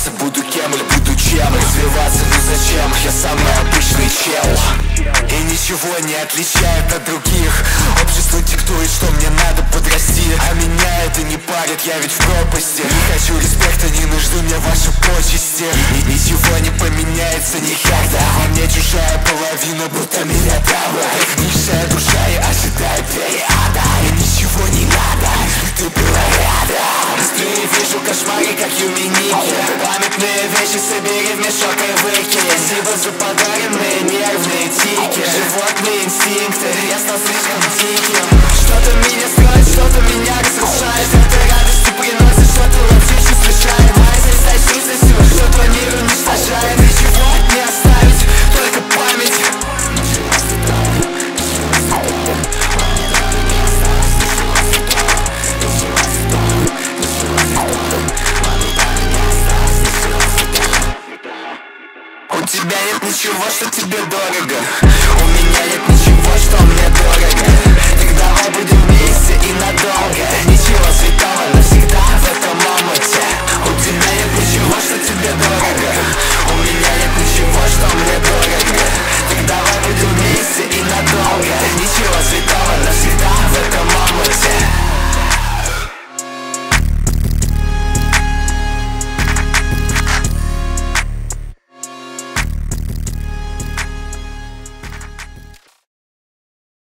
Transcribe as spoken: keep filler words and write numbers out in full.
развиваться, буду кем или буду чем. Развиваться, ну зачем, я самый обычный чел. И ничего не отличает от других. Общество диктует, что мне надо подрасти, а меня это не парит, я ведь в пропасти. Не хочу респекта, не нужны мне ваши почести. И ничего не поменяется никогда. Во мне чужая половина, будто меня дама. Как низшая душа, я ожидаю периода. И ничего не надо, лишь бы ты была рядом. Сплю и вижу кошмары, как юменики. Памятные вещи собери в мешок и выкинь. Спасибо за подаренные нервные тики. Животные инстинкты, я стал слишком диким. Что-то меня строит, что-то меня разрушает. Это радости приносит, что-то вообще лишает. Моя здесь сущностью, что-то мир уничтожает. Ничего не оставить, только память. У тебя нет ничего, что тебе дорого. У меня нет ничего, что мне дорого. Так давай будем вместе и надолго. Ничего святого,